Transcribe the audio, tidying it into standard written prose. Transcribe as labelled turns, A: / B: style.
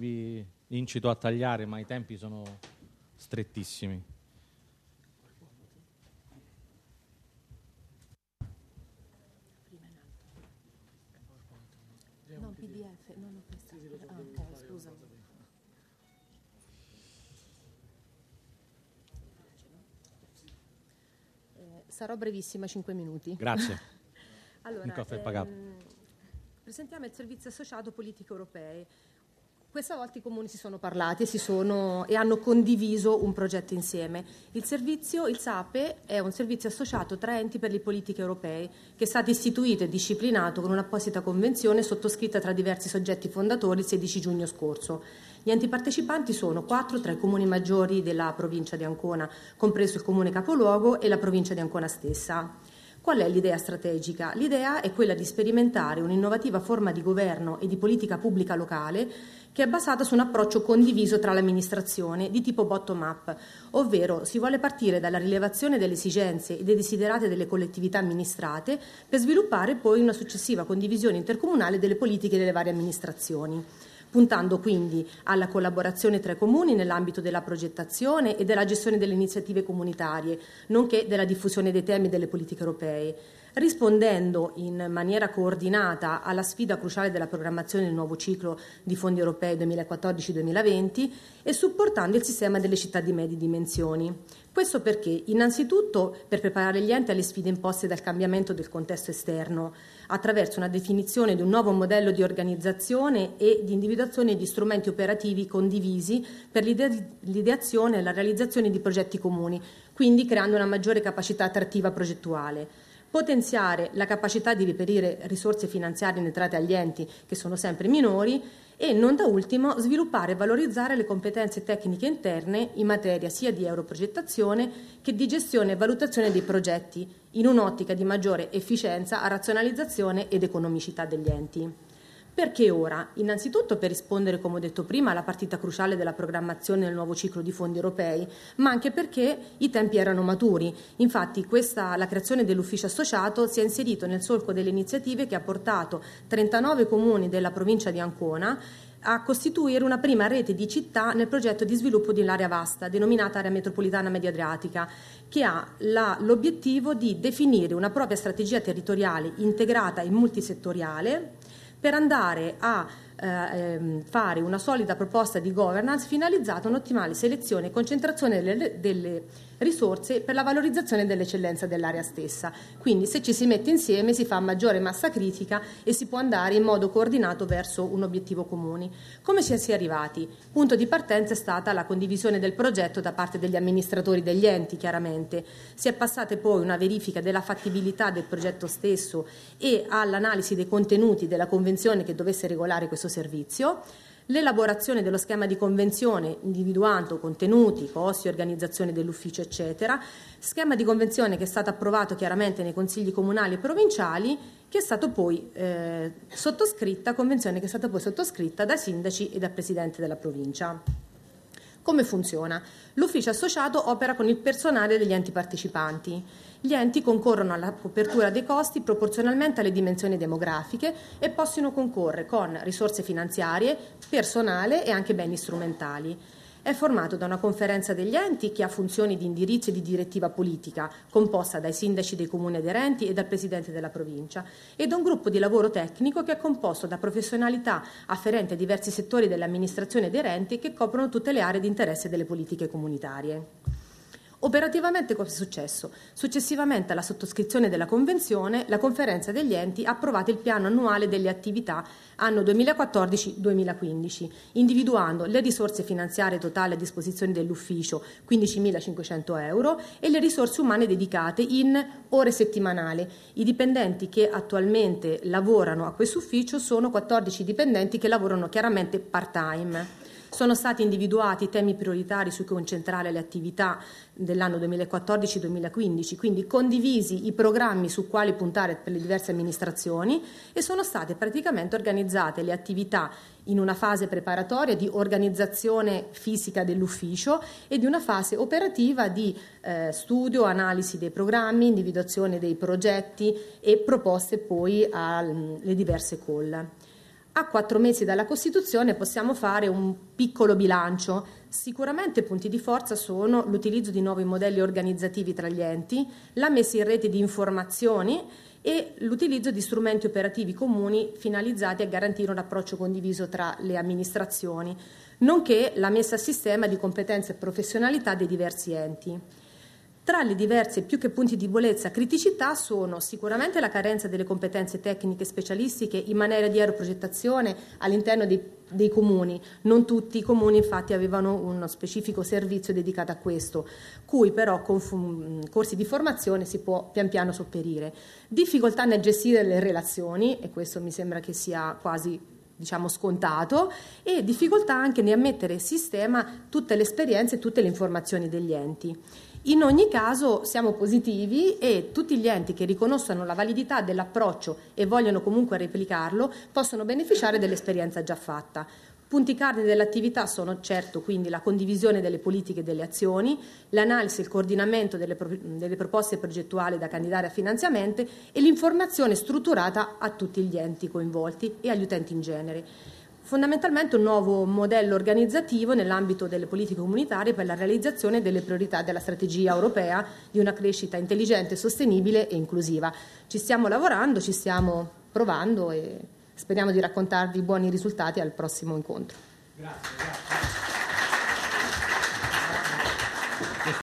A: vi incito a tagliare, ma i tempi sono strettissimi.
B: No, PDF, non ho questa. Ok, scusa. Sarò brevissima, 5 minuti.
A: Grazie.
B: Allora,
A: un caffè pagato.
B: Presentiamo il servizio associato politiche europee. Questa volta i comuni si sono parlati e hanno condiviso un progetto insieme. Il SAPE, è un servizio associato tra enti per le politiche europee che è stato istituito e disciplinato con un'apposita convenzione sottoscritta tra diversi soggetti fondatori il 16 giugno scorso. Gli enti partecipanti sono 4 tra i comuni maggiori della provincia di Ancona, compreso il comune capoluogo e la provincia di Ancona stessa. Qual è l'idea strategica? L'idea è quella di sperimentare un'innovativa forma di governo e di politica pubblica locale che è basata su un approccio condiviso tra l'amministrazione di tipo bottom-up, ovvero si vuole partire dalla rilevazione delle esigenze e dei desiderati delle collettività amministrate per sviluppare poi una successiva condivisione intercomunale delle politiche delle varie amministrazioni, puntando quindi alla collaborazione tra i comuni nell'ambito della progettazione e della gestione delle iniziative comunitarie, nonché della diffusione dei temi delle politiche europee, rispondendo in maniera coordinata alla sfida cruciale della programmazione del nuovo ciclo di fondi europei 2014-2020 e supportando il sistema delle città di medie dimensioni. Questo perché, innanzitutto, per preparare gli enti alle sfide imposte dal cambiamento del contesto esterno, attraverso una definizione di un nuovo modello di organizzazione e di individuazione di strumenti operativi condivisi per l'ideazione e la realizzazione di progetti comuni, quindi creando una maggiore capacità attrattiva progettuale. Potenziare la capacità di reperire risorse finanziarie in entrate agli enti, che sono sempre minori, e, non da ultimo, sviluppare e valorizzare le competenze tecniche interne in materia sia di europrogettazione che di gestione e valutazione dei progetti, in un'ottica di maggiore efficienza, razionalizzazione ed economicità degli enti. Perché ora? Innanzitutto per rispondere, come ho detto prima, alla partita cruciale della programmazione del nuovo ciclo di fondi europei, ma anche perché i tempi erano maturi. Infatti la creazione dell'ufficio associato si è inserito nel solco delle iniziative che ha portato 39 comuni della provincia di Ancona a costituire una prima rete di città nel progetto di sviluppo di un'area vasta, denominata Area Metropolitana Medio Adriatica, che ha l'obiettivo di definire una propria strategia territoriale integrata e multisettoriale per andare a fare una solida proposta di governance finalizzata a un'ottimale selezione e concentrazione delle risorse per la valorizzazione dell'eccellenza dell'area stessa. Quindi, se ci si mette insieme, si fa maggiore massa critica e si può andare in modo coordinato verso un obiettivo comune. Come si è arrivati? Punto di partenza è stata la condivisione del progetto da parte degli amministratori degli enti, chiaramente. Si è passate poi una verifica della fattibilità del progetto stesso e all'analisi dei contenuti della convenzione che dovesse regolare questo servizio, l'elaborazione dello schema di convenzione individuando contenuti, costi, organizzazione dell'ufficio, eccetera, schema di convenzione che è stato approvato chiaramente nei consigli comunali e provinciali, che è stato poi convenzione che è stata poi sottoscritta dai sindaci e dal presidente della provincia. Come funziona? L'ufficio associato opera con il personale degli enti partecipanti. Gli enti concorrono alla copertura dei costi proporzionalmente alle dimensioni demografiche e possono concorrere con risorse finanziarie, personale e anche beni strumentali. È formato da una conferenza degli enti che ha funzioni di indirizzo e di direttiva politica, composta dai sindaci dei comuni aderenti e dal presidente della provincia, e da un gruppo di lavoro tecnico che è composto da professionalità afferenti a diversi settori dell'amministrazione aderenti che coprono tutte le aree di interesse delle politiche comunitarie. Operativamente cosa è successo? Successivamente alla sottoscrizione della Convenzione, la Conferenza degli enti ha approvato il piano annuale delle attività anno 2014-2015, individuando le risorse finanziarie totali a disposizione dell'ufficio, 15.500 euro, e le risorse umane dedicate in ore settimanali. I dipendenti che attualmente lavorano a questo ufficio sono 14 dipendenti che lavorano chiaramente part-time. Sono stati individuati i temi prioritari su cui concentrare le attività dell'anno 2014-2015, quindi condivisi i programmi su quali puntare per le diverse amministrazioni, e sono state praticamente organizzate le attività in una fase preparatoria di organizzazione fisica dell'ufficio e di una fase operativa di studio, analisi dei programmi, individuazione dei progetti e proposte poi alle diverse call. A 4 mesi dalla Costituzione possiamo fare un piccolo bilancio. Sicuramente punti di forza sono l'utilizzo di nuovi modelli organizzativi tra gli enti, la messa in rete di informazioni e l'utilizzo di strumenti operativi comuni finalizzati a garantire un approccio condiviso tra le amministrazioni, nonché la messa a sistema di competenze e professionalità dei diversi enti. Tra le diverse più che punti di debolezza criticità sono sicuramente la carenza delle competenze tecniche specialistiche in materia di aeroprogettazione all'interno dei comuni. Non tutti i comuni infatti avevano uno specifico servizio dedicato a questo, cui però con corsi di formazione si può pian piano sopperire. Difficoltà nel gestire le relazioni, e questo mi sembra che sia quasi scontato, e difficoltà anche nel mettere in sistema tutte le esperienze e tutte le informazioni degli enti. In ogni caso siamo positivi e tutti gli enti che riconoscono la validità dell'approccio e vogliono comunque replicarlo possono beneficiare dell'esperienza già fatta. Punti cardine dell'attività sono certo quindi la condivisione delle politiche e delle azioni, l'analisi e il coordinamento delle proposte progettuali da candidare a finanziamento e l'informazione strutturata a tutti gli enti coinvolti e agli utenti in genere. Fondamentalmente un nuovo modello organizzativo nell'ambito delle politiche comunitarie per la realizzazione delle priorità della strategia europea di una crescita intelligente, sostenibile e inclusiva. Ci stiamo lavorando, ci stiamo provando e speriamo di raccontarvi buoni risultati al prossimo incontro.
A: Grazie.